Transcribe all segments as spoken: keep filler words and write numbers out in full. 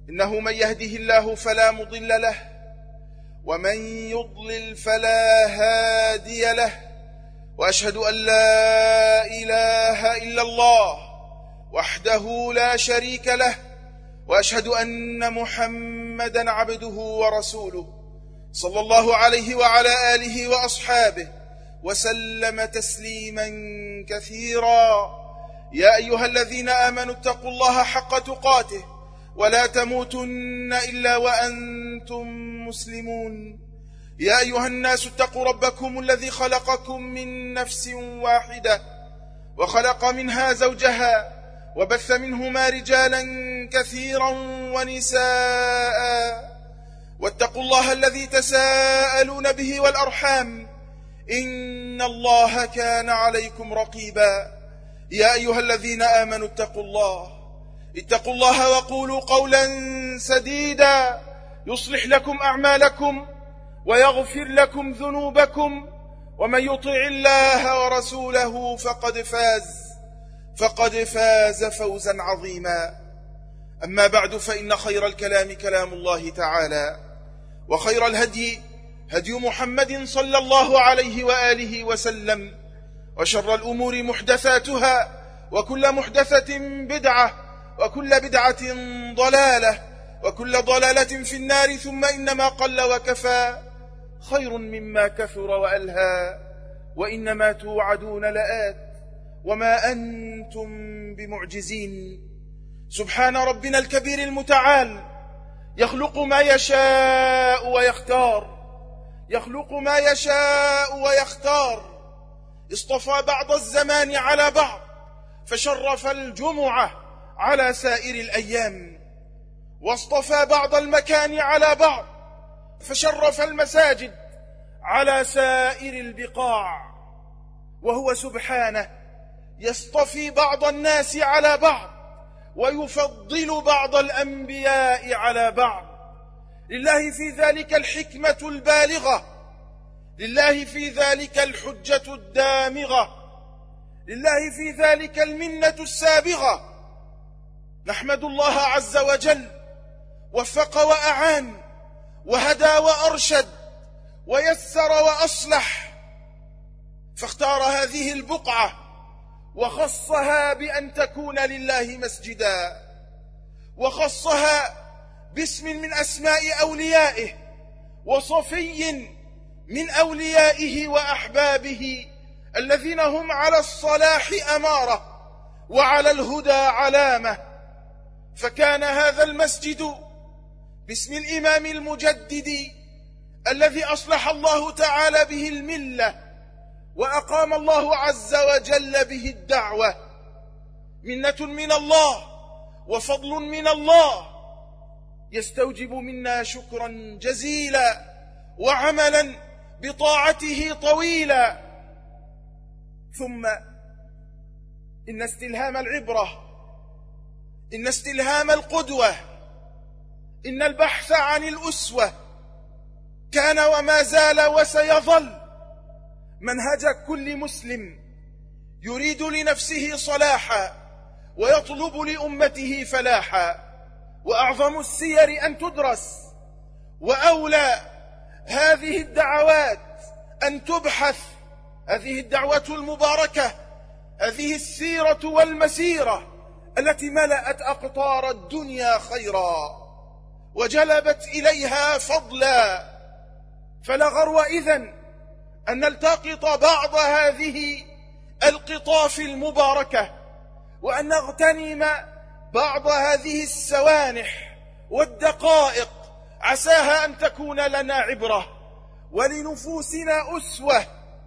إنه من يهده الله فلا مضل له ومن يضلل فلا هادي له، وأشهد أن لا إله إلا الله وحده لا شريك له، وأشهد أن محمدًا عبده ورسوله صلى الله عليه وعلى آله وأصحابه وسلم تسليمًا كثيرًا. يا أيها الذين آمنوا اتقوا الله حق تقاته ولا تموتن إلا وأنتم مسلمون. يا أيها الناس اتقوا ربكم الذي خلقكم من نفس واحدة وخلق منها زوجها وبث منهما رجالا كثيرا ونساء، واتقوا الله الذي تساءلون به والأرحام إن الله كان عليكم رقيبا. يا أيها الذين آمنوا اتقوا الله اتقوا الله وقولوا قولا سديدا يصلح لكم أعمالكم ويغفر لكم ذنوبكم، ومن يطع الله ورسوله فقد فاز فقد فاز فوزا عظيما. أما بعد، فإن خير الكلام كلام الله تعالى، وخير الهدي هدي محمد صلى الله عليه وآله وسلم، وشر الأمور محدثاتها، وكل محدثة بدعة، وكل بدعة ضلالة، وكل ضلالة في النار. ثم إنما قل وكفى خير مما كثر وألهى، وإنما توعدون لآت وما أنتم بمعجزين. سبحان ربنا الكبير المتعال، يخلق ما يشاء ويختار يخلق ما يشاء ويختار اصطفى بعض الزمان على بعض، فشرف الجمعة على سائر الأيام، واصطفى بعض المكان على بعض، فشرف المساجد على سائر البقاع. وهو سبحانه يصطفي بعض الناس على بعض، ويفضل بعض الأنبياء على بعض. لله في ذلك الحكمة البالغة، لله في ذلك الحجة الدامغة، لله في ذلك المنة السابغة. نحمد الله عز وجل، وفق وأعان وهدى وأرشد ويسر وأصلح، فاختار هذه البقعة وخصها بأن تكون لله مسجدا، وخصها باسم من أسماء أوليائه، وصفي من أوليائه وأحبابه الذين هم على الصلاح أمارة وعلى الهدى علامة. فكان هذا المسجد باسم الإمام المجدد الذي أصلح الله تعالى به الملة، وأقام الله عز وجل به الدعوة، منة من الله وفضل من الله، يستوجب منا شكرا جزيلا وعملا بطاعته طويلا. ثم إن استلهام العبرة، إن استلهام القدوة، إن البحث عن الأسوة كان وما زال وسيظل منهج كل مسلم يريد لنفسه صلاحا ويطلب لأمته فلاحا. وأعظم السير أن تدرس، وأولى هذه الدعوات أن تبحث، هذه الدعوة المباركة، هذه السيرة والمسيرة التي ملأت أقطار الدنيا خيرا وجلبت إليها فضلا. فلا غرو إذن أن نلتقط بعض هذه القطاف المباركة، وأن نغتنم بعض هذه السوانح والدقائق، عساها أن تكون لنا عبرة ولنفوسنا أسوة.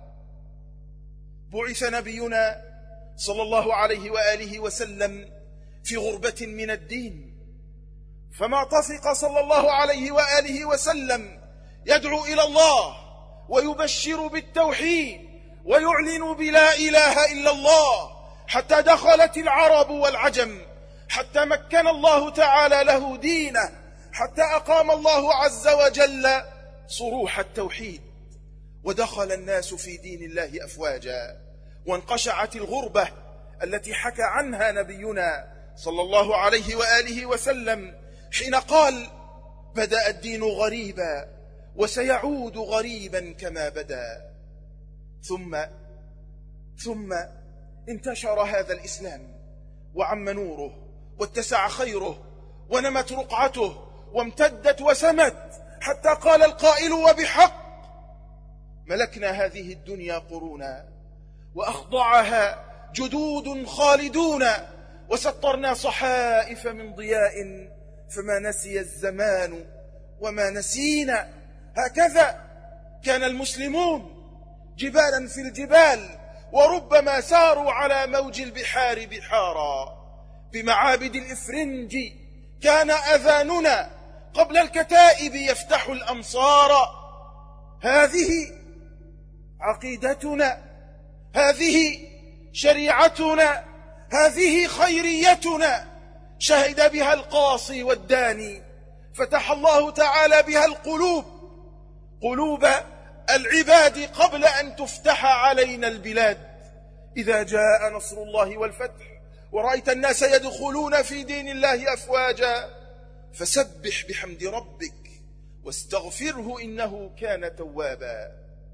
بعث نبينا صلى الله عليه وآله وسلم في غربة من الدين، فما طفق صلى الله عليه وآله وسلم يدعو إلى الله ويبشر بالتوحيد ويعلن بلا إله إلا الله، حتى دخلت العرب والعجم، حتى مكن الله تعالى له دينه، حتى أقام الله عز وجل صروح التوحيد، ودخل الناس في دين الله أفواجا، وانقشعت الغربة التي حكى عنها نبينا صلى الله عليه وآله وسلم حين قال: بدأ الدين غريبا وسيعود غريبا كما بدأ. ثم ثم انتشر هذا الإسلام وعم نوره واتسع خيره ونمت رقعته وامتدت وسمت، حتى قال القائل وبحق: ملكنا هذه الدنيا قرونا وأخضعها جدود خالدون، وسطرنا صحائف من ضياء فما نسي الزمان وما نسينا. هكذا كان المسلمون جبالا في الجبال، وربما ساروا على موج البحار بحارا. بمعابد الإفرنج كان أذاننا قبل الكتائب يفتح الأمصار. هذه عقيدتنا، هذه شريعتنا، هذه خيريتنا، شهد بها القاصي والداني، فتح الله تعالى بها القلوب، قلوب العباد قبل أن تفتح علينا البلاد. إذا جاء نصر الله والفتح ورأيت الناس يدخلون في دين الله أفواجا فسبح بحمد ربك واستغفره إنه كان توابا.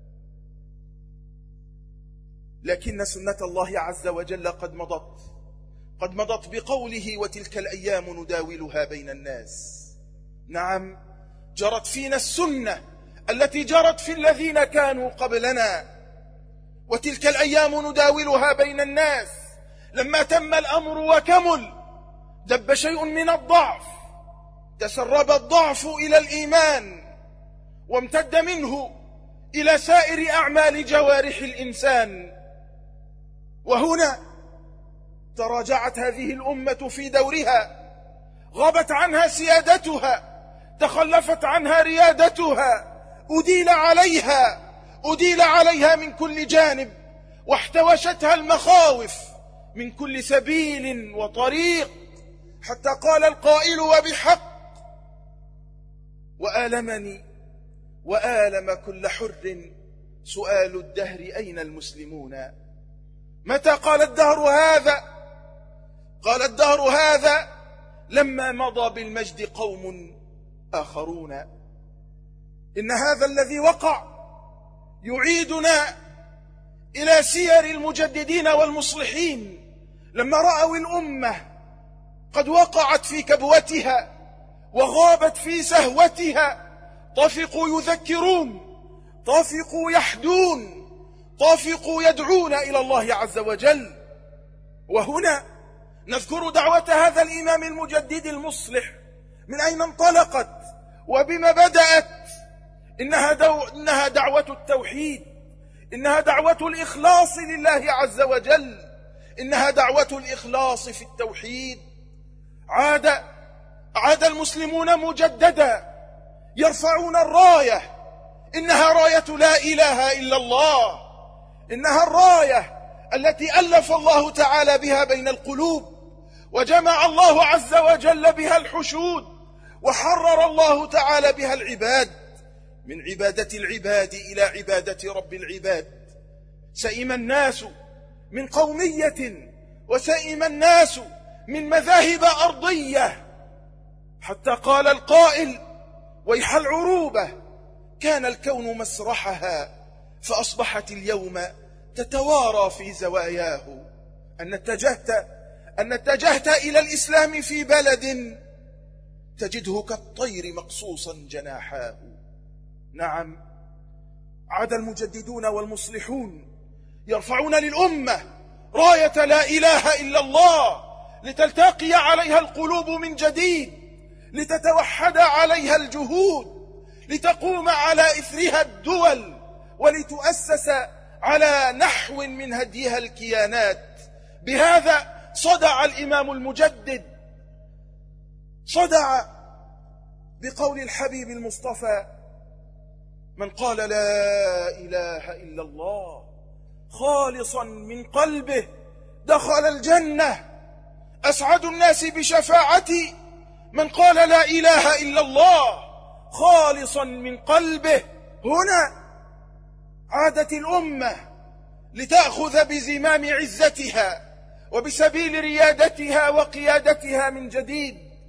لكن سنة الله عز وجل قد مضت قد مضت بقوله: وتلك الأيام نداولها بين الناس. نعم، جرت فينا السنة التي جرت في الذين كانوا قبلنا. وتلك الأيام نداولها بين الناس. لما تم الأمر وكمل دب شيء من الضعف، تسرب الضعف إلى الإيمان، وامتد منه إلى سائر أعمال جوارح الإنسان. وهنا تراجعت هذه الأمة في دورها، غابت عنها سيادتها، تخلفت عنها ريادتها، أديل عليها أديل عليها من كل جانب، واحتوشتها المخاوف من كل سبيل وطريق، حتى قال القائل وبحق: وآلمني وآلم كل حر سؤال الدهر أين المسلمون. متى قال الدهر هذا؟ قال الدهر هذا لما مضى بالمجد قوم آخرون. إن هذا الذي وقع يعيدنا إلى سير المجددين والمصلحين، لما رأوا الأمة قد وقعت في كبوتها وغابت في سهوتها، طفقوا يذكرون، طفقوا يحدون، طفقوا يدعون إلى الله عز وجل. وهنا نذكر دعوة هذا الإمام المجدد المصلح، من أين انطلقت وبما بدأت. إنها, دو إنها دعوة التوحيد، إنها دعوة الإخلاص لله عز وجل، إنها دعوة الإخلاص في التوحيد. عاد عاد المسلمون مجددا يرفعون الراية، إنها راية لا إله إلا الله، إنها الراية التي ألف الله تعالى بها بين القلوب، وجمع الله عز وجل بها الحشود، وحرر الله تعالى بها العباد من عبادة العباد إلى عبادة رب العباد. سئم الناس من قومية، وسئم الناس من مذاهب أرضية، حتى قال القائل: ويح العروبة كان الكون مسرحها فأصبحت اليوم تتوارى في زواياه. أن اتجهت أن اتجهت إلى الإسلام في بلد تجده كالطير مقصوصا جناحاه. نعم، عاد المجددون والمصلحون يرفعون للأمة راية لا إله إلا الله، لتلتقي عليها القلوب من جديد، لتتوحد عليها الجهود، لتقوم على إثرها الدول، ولتؤسس على نحو من هديها الكيانات. بهذا صدع الإمام المجدد، صدع بقول الحبيب المصطفى: من قال لا إله إلا الله خالصا من قلبه دخل الجنة. أسعد الناس بشفاعتي من قال لا إله إلا الله خالصا من قلبه. هنا عادت الأمة لتأخذ بزمام عزتها وبسبيل ريادتها وقيادتها من جديد،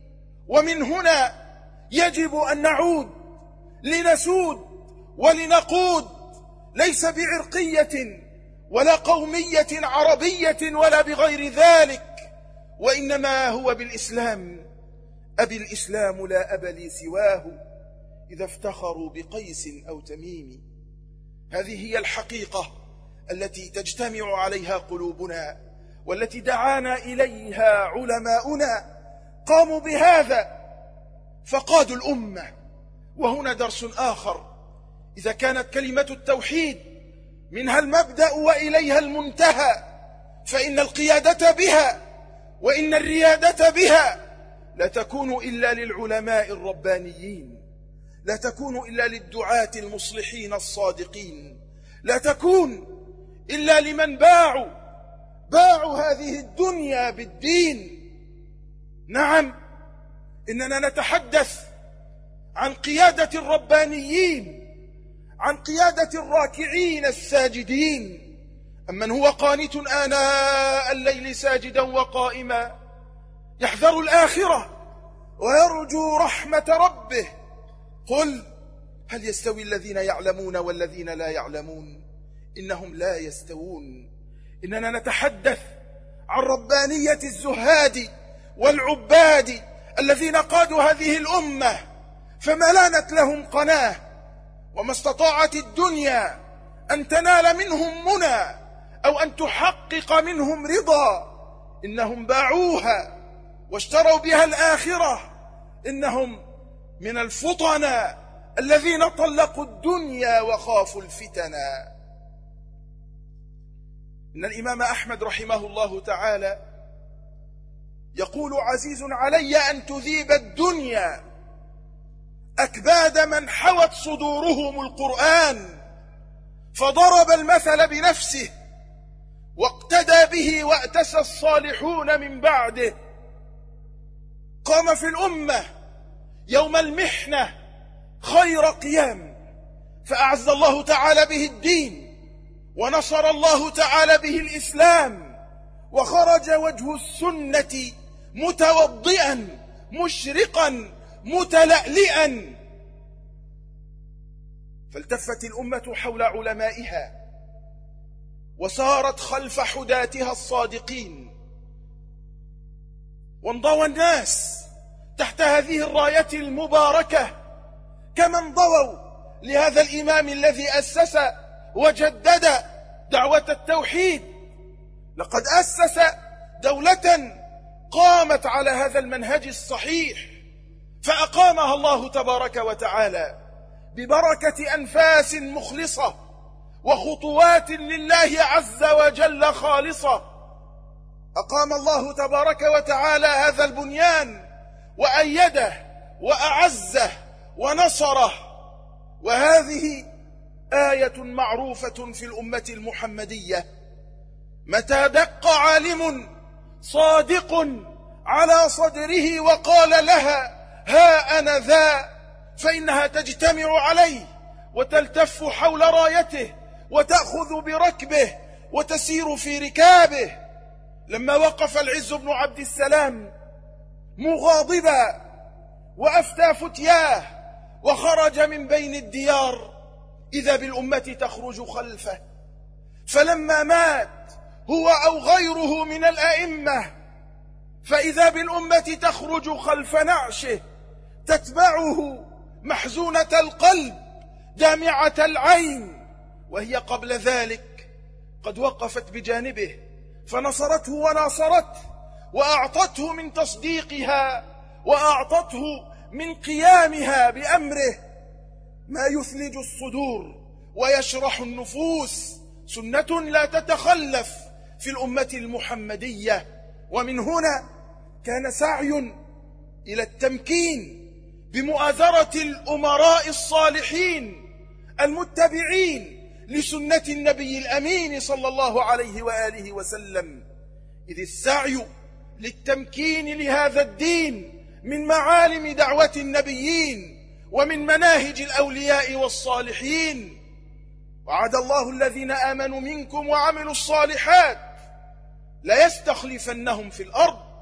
ومن هنا يجب أن نعود لنسود ولنقود، ليس بعرقية ولا قومية عربية ولا بغير ذلك، وإنما هو بالإسلام. أبي الإسلام لا أب لي سواه إذا افتخروا بقيس أو تميم. هذه هي الحقيقة التي تجتمع عليها قلوبنا، والتي دعانا إليها علماؤنا، قاموا بهذا فقادوا الأمة. وهنا درس آخر: إذا كانت كلمة التوحيد منها المبدأ وإليها المنتهى، فإن القيادة بها وإن الريادة بها لا تكون إلا للعلماء الربانيين، لا تكون إلا للدعاة المصلحين الصادقين، لا تكون إلا لمن باعوا باعوا هذه الدنيا بالدين. نعم، إننا نتحدث عن قيادة الربانيين، عن قيادة الراكعين الساجدين، أمن هو قانت آناء الليل ساجدا وقائما يحذر الآخرة ويرجو رحمة ربه. قل هل يستوي الذين يعلمون والذين لا يعلمون؟ إنهم لا يستوون. إننا نتحدث عن ربانية الزهاد والعباد الذين قادوا هذه الأمة فما لانت لهم قناة، وما استطاعت الدنيا أن تنال منهم منى أو أن تحقق منهم رضا. إنهم باعوها واشتروا بها الآخرة. إنهم من الفطنة الذين طلقوا الدنيا وخافوا الفتنة. إن الإمام أحمد رحمه الله تعالى يقول: عزيز علي أن تذيب الدنيا أكباد من حوت صدورهم القرآن، فضرب المثل بنفسه واقتدى به وأتسى الصالحون من بعده. قام في الأمة يوم المحنة خير قيام، فأعز الله تعالى به الدين، ونصر الله تعالى به الإسلام، وخرج وجه السنة متوضئا مشرقا متلألئا. فالتفت الأمة حول علمائها وسارت خلف حداتها الصادقين، وانضوى الناس تحت هذه الراية المباركة كما انضووا لهذا الإمام الذي أسس وجدد دعوة التوحيد. لقد أسس دولة قامت على هذا المنهج الصحيح، فأقامها الله تبارك وتعالى ببركة أنفاس مخلصة وخطوات لله عز وجل خالصة. أقام الله تبارك وتعالى هذا البنيان وأيده وأعزه ونصره. وهذه آية معروفة في الأمة المحمدية: متى دق عالم صادق على صدره وقال لها ها أنا ذا، فإنها تجتمع عليه وتلتف حول رايته وتأخذ بركبه وتسير في ركابه. لما وقف العز بن عبد السلام مغاضبا وأفتى فتياه وخرج من بين الديار، إذا بالأمة تخرج خلفه. فلما مات هو أو غيره من الأئمة، فإذا بالأمة تخرج خلف نعشه، تتبعه محزونة القلب دامعة العين، وهي قبل ذلك قد وقفت بجانبه فنصرته وناصرته، وأعطته من تصديقها وأعطته من قيامها بأمره ما يثلج الصدور ويشرح النفوس. سنة لا تتخلف في الأمة المحمدية. ومن هنا كان سعي إلى التمكين بمؤازرة الأمراء الصالحين المتبعين لسنة النبي الأمين صلى الله عليه وآله وسلم، إذ السعي للتمكين لهذا الدين من معالم دعوة النبيين ومن مناهج الأولياء والصالحين. وعد الله الذين آمنوا منكم وعملوا الصالحات ليستخلفنهم في الأرض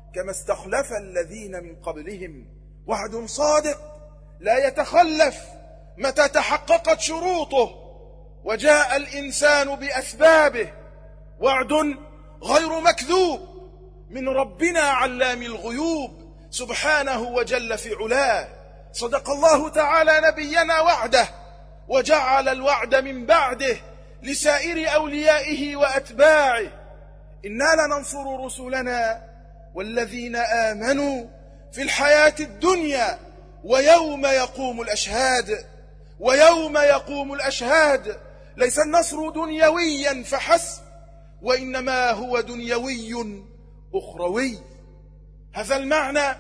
كما استخلف الذين من قبلهم. وعد صادق لا يتخلف متى تحققت شروطه وجاء الإنسان بأسبابه. وعد غير مكذوب من ربنا علام الغيوب سبحانه وجل في علاه. صدق الله تعالى نبينا وعده، وجعل الوعد من بعده لسائر أوليائه وأتباعه. إنا لننصر رسلنا والذين آمنوا في الحياة الدنيا ويوم يقوم الأشهاد. ويوم يقوم الأشهاد ليس النصر دنيويا فحسب، وإنما هو دنيوي أخروي. هذا المعنى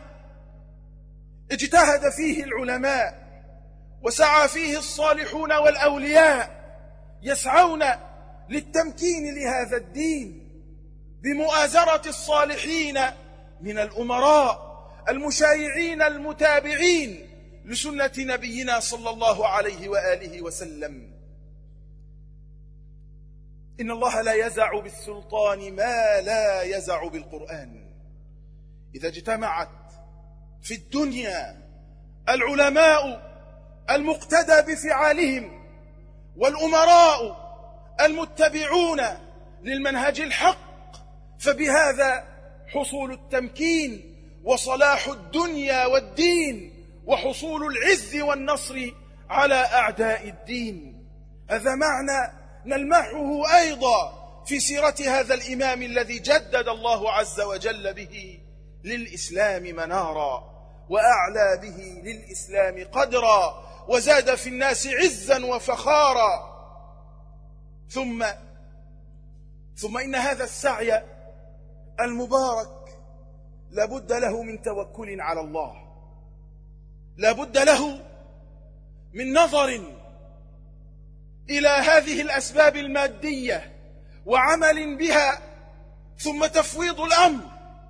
اجتهد فيه العلماء وسعى فيه الصالحون والأولياء، يسعون للتمكين لهذا الدين بمؤازرة الصالحين من الأمراء المشايعين المتابعين لسنة نبينا صلى الله عليه وآله وسلم. إن الله لا يزع بالسلطان ما لا يزع بالقرآن. إذا اجتمعت في الدنيا العلماء المقتدى بفعالهم والأمراء المتبعون للمنهج الحق، فبهذا حصول التمكين وصلاح الدنيا والدين وحصول العز والنصر على أعداء الدين. هذا معنى نلمحه أيضا في سيرة هذا الإمام الذي جدد الله عز وجل به للإسلام منارا، وأعلى به للإسلام قدرا، وزاد في الناس عزا وفخارا. ثم ثم إن هذا السعي المبارك لابد له من توكل على الله، لابد له من نظر إلى هذه الأسباب المادية وعمل بها، ثم تفويض الأمر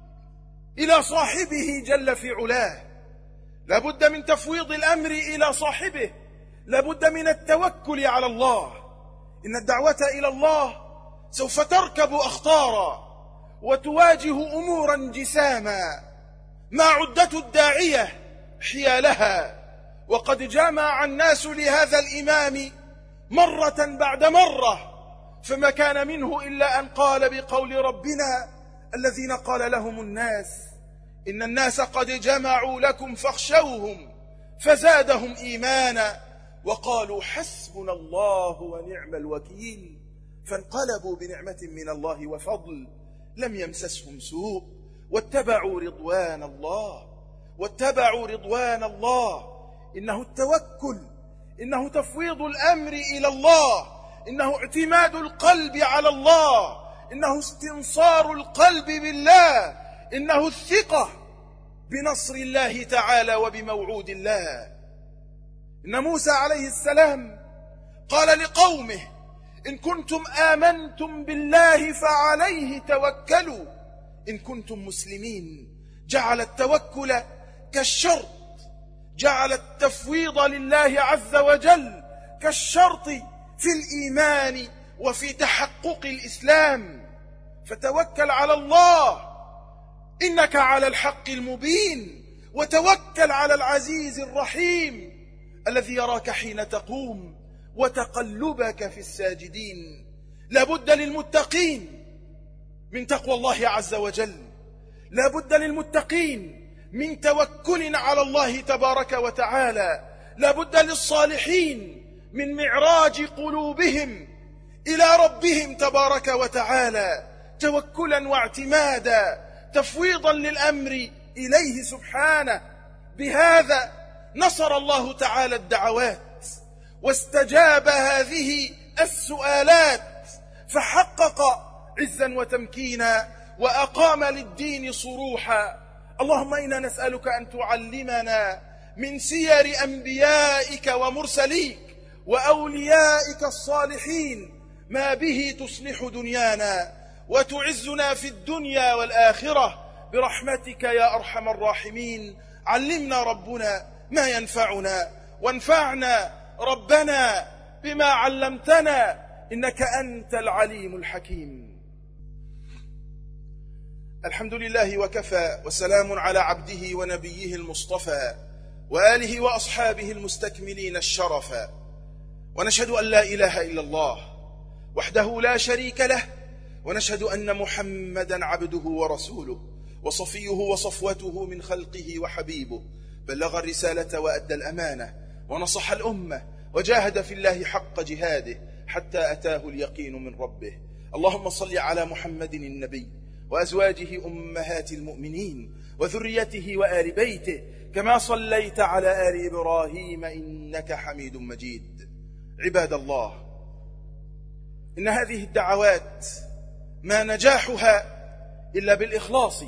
إلى صاحبه جل في علاه. لابد من تفويض الأمر إلى صاحبه، لابد من التوكل على الله. إن الدعوة إلى الله سوف تركب أخطارا وتواجه أمورا جساما ما عدة الداعية حيالها. وقد جمع الناس لهذا الإمام مرة بعد مرة، فما كان منه إلا أن قال بقول ربنا الذين قال لهم الناس إن الناس قد جمعوا لكم فاخشوهم فزادهم إيمانا وقالوا حسبنا الله ونعم الوكيل، فانقلبوا بنعمة من الله وفضل لم يمسسهم سوء واتبعوا رضوان الله واتبعوا رضوان الله. إنه التوكل، إنه تفويض الأمر إلى الله، إنه اعتماد القلب على الله، إنه استنصار القلب بالله، إنه الثقة بنصر الله تعالى وبموعود الله. إن موسى عليه السلام قال لقومه إن كنتم آمنتم بالله فعليه توكلوا إن كنتم مسلمين. جعل التوكل كالشرط، جعل التفويض لله عز وجل كالشرط في الإيمان وفي تحقق الإسلام. فتوكل على الله إنك على الحق المبين، وتوكل على العزيز الرحيم الذي يراك حين تقوم وتقلبك في الساجدين. لابد للمتقين من تقوى الله عز وجل، لابد للمتقين من توكل على الله تبارك وتعالى، لابد للصالحين من معراج قلوبهم إلى ربهم تبارك وتعالى توكلا واعتمادا، تفويضا للأمر إليه سبحانه. بهذا نصر الله تعالى الدعوات واستجاب هذه السؤالات، فحقق عزا وتمكينا وأقام للدين صروحا. اللهم إنا نسألك أن تعلمنا من سير أنبيائك ومرسليك وأوليائك الصالحين ما به تصلح دنيانا وتعزنا في الدنيا والآخرة برحمتك يا أرحم الراحمين. علمنا ربنا ما ينفعنا، وانفعنا ربنا بما علمتنا، إنك أنت العليم الحكيم. الحمد لله وكفى، وسلام على عبده ونبيه المصطفى وآله وأصحابه المستكملين الشرفا. ونشهد أن لا إله إلا الله وحده لا شريك له، ونشهد أن محمدا عبده ورسوله وصفيه وصفوته من خلقه وحبيبه، بلغ الرسالة وأدى الأمانة ونصح الأمة وجاهد في الله حق جهاده حتى أتاه اليقين من ربه. اللهم صل على محمد النبي وأزواجه أمهات المؤمنين وذريته وآل بيته كما صليت على آل إبراهيم إنك حميد مجيد. عباد الله، إن هذه الدعوات ما نجاحها إلا بالإخلاص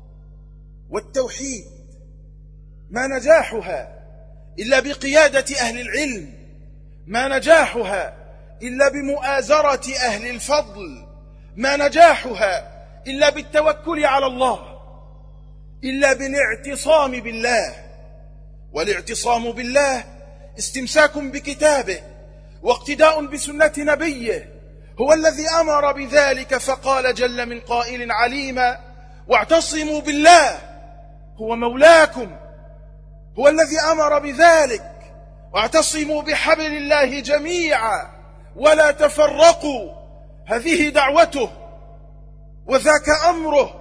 والتوحيد، ما نجاحها إلا بقيادة أهل العلم، ما نجاحها إلا بمؤازرة أهل الفضل، ما نجاحها إلا بالتوكل على الله، إلا بالاعتصام بالله. والاعتصام بالله استمساك بكتابه واقتداء بسنة نبيه، هو الذي أمر بذلك فقال جل من قائل عليما: واعتصموا بالله هو مولاكم. هو الذي أمر بذلك: واعتصموا بحبل الله جميعا ولا تفرقوا. هذه دعوته وذاك أمره.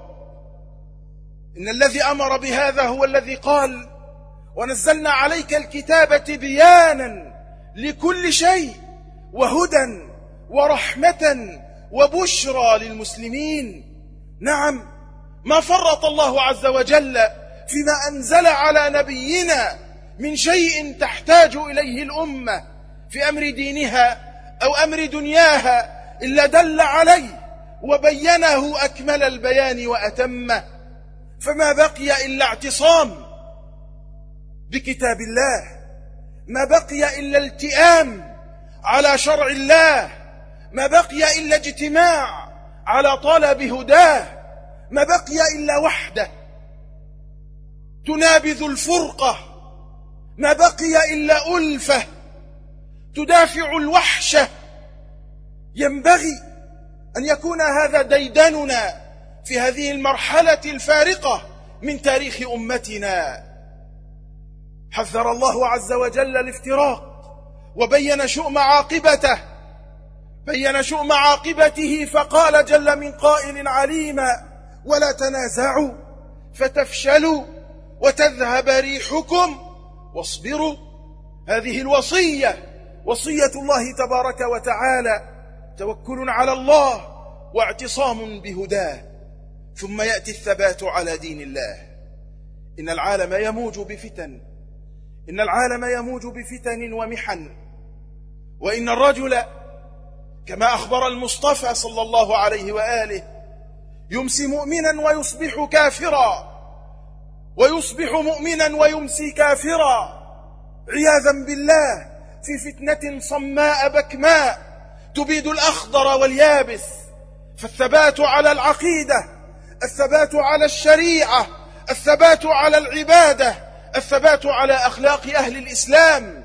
إن الذي أمر بهذا هو الذي قال: ونزلنا عليك الكتاب تبيانا لكل شيء وهدى ورحمة وبشرى للمسلمين. نعم، ما فرط الله عز وجل فيما أنزل على نبينا من شيء تحتاج إليه الأمة في أمر دينها أو أمر دنياها إلا دل عليه وبينه أكمل البيان وأتمه. فما بقي إلا اعتصام بكتاب الله، ما بقي إلا التئام على شرع الله، ما بقي إلا اجتماع على طلب هداه، ما بقي إلا وحده تنابذ الفرقة، ما بقي إلا ألفة تدافع الوحشة. ينبغي أن يكون هذا ديدننا في هذه المرحلة الفارقة من تاريخ أمتنا. حذر الله عز وجل الافتراق وبين شؤم عاقبته، بين شؤم عاقبته فقال جل من قائل عليما: ولا تنازعوا فتفشلوا وتذهب ريحكم واصبروا. هذه الوصية وصية الله تبارك وتعالى، توكل على الله واعتصام بهداه، ثم يأتي الثبات على دين الله. إن العالم يموج بفتن، إن العالم يموج بفتن ومحن، وإن الرجل كما أخبر المصطفى صلى الله عليه وآله يمسي مؤمنا ويصبح كافرا، ويصبح مؤمنا ويمسي كافرا، عياذا بالله، في فتنة صماء بكماء تبيد الأخضر واليابس. فالثبات على العقيدة، الثبات على الشريعة، الثبات على العبادة، الثبات على أخلاق أهل الإسلام،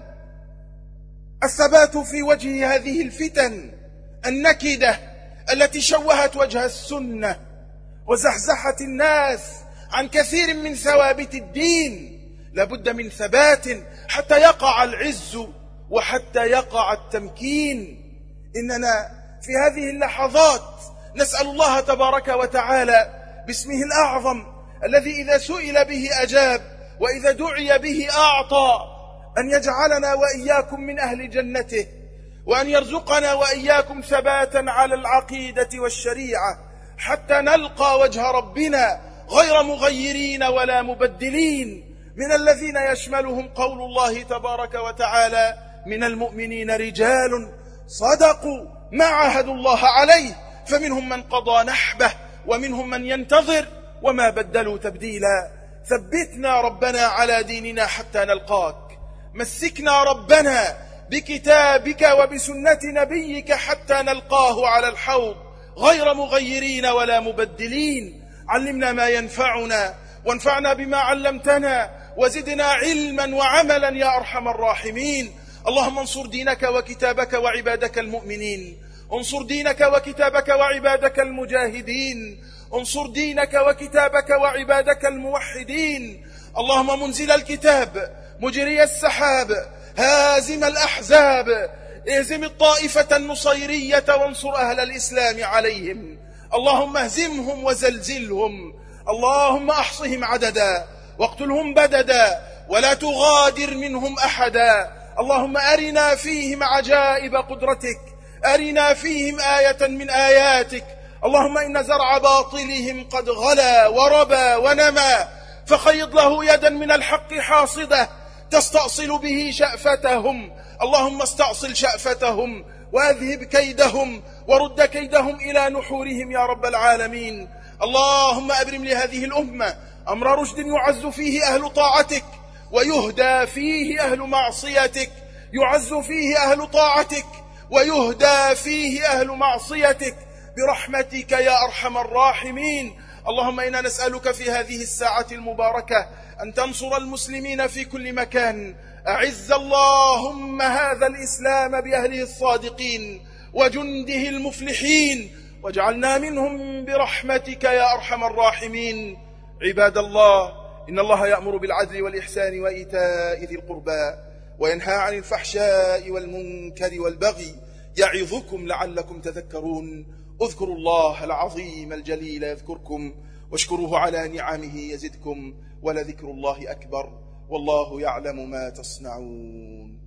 الثبات في وجه هذه الفتن النكدة التي شوهت وجه السنة وزحزحت الناس عن كثير من ثوابت الدين. لابد من ثبات حتى يقع العز وحتى يقع التمكين. إننا في هذه اللحظات نسأل الله تبارك وتعالى باسمه الأعظم الذي إذا سئل به أجاب وإذا دعي به أعطى، أن يجعلنا وإياكم من أهل جنته، وأن يرزقنا وإياكم ثباتا على العقيدة والشريعة حتى نلقى وجه ربنا غير مغيرين ولا مبدلين، من الذين يشملهم قول الله تبارك وتعالى: من المؤمنين رجال صدقوا ما عاهدوا الله عليه فمنهم من قضى نحبه ومنهم من ينتظر وما بدلوا تبديلا. ثبتنا ربنا على ديننا حتى نلقاك، مسكنا ربنا بكتابك وبسنة نبيك حتى نلقاه على الحوض غير مغيرين ولا مبدلين. علمنا ما ينفعنا وانفعنا بما علمتنا وزدنا علما وعملا يا أرحم الراحمين. اللهم انصر دينك وكتابك وعبادك المؤمنين، انصر دينك وكتابك وعبادك المجاهدين، انصر دينك وكتابك وعبادك الموحدين. اللهم منزل الكتاب، مجري السحاب، هازم الأحزاب، اهزم الطائفة النصيرية وانصر أهل الإسلام عليهم. اللهم اهزمهم وزلزلهم، اللهم احصهم عددا واقتلهم بددا ولا تغادر منهم أحدا. اللهم أرنا فيهم عجائب قدرتك، أرنا فيهم آية من آياتك. اللهم إن زرع باطلهم قد غلا وربى ونمى، فخيض له يدا من الحق حاصدة تستأصل به شأفتهم. اللهم استأصل شأفتهم وأذهب كيدهم ورد كيدهم إلى نحورهم يا رب العالمين. اللهم أبرم لهذه الأمة أمر رشد يعز فيه أهل طاعتك ويهدى فيه أهل معصيتك، يعز فيه أهل طاعتك ويهدى فيه أهل معصيتك برحمتك يا أرحم الراحمين. اللهم إنا نسألك في هذه الساعة المباركة أن تنصر المسلمين في كل مكان. أعز اللهم هذا الإسلام بأهله الصادقين وجنده المفلحين، واجعلنا منهم برحمتك يا أرحم الراحمين. عباد الله، إن الله يأمر بالعدل والإحسان وإيتاء ذي القربى وينهى عن الفحشاء والمنكر والبغي يعظكم لعلكم تذكرون. اذكروا الله العظيم الجليل يذكركم، واشكروه على نعمه يزدكم، ولذكر الله أكبر، والله يعلم ما تصنعون.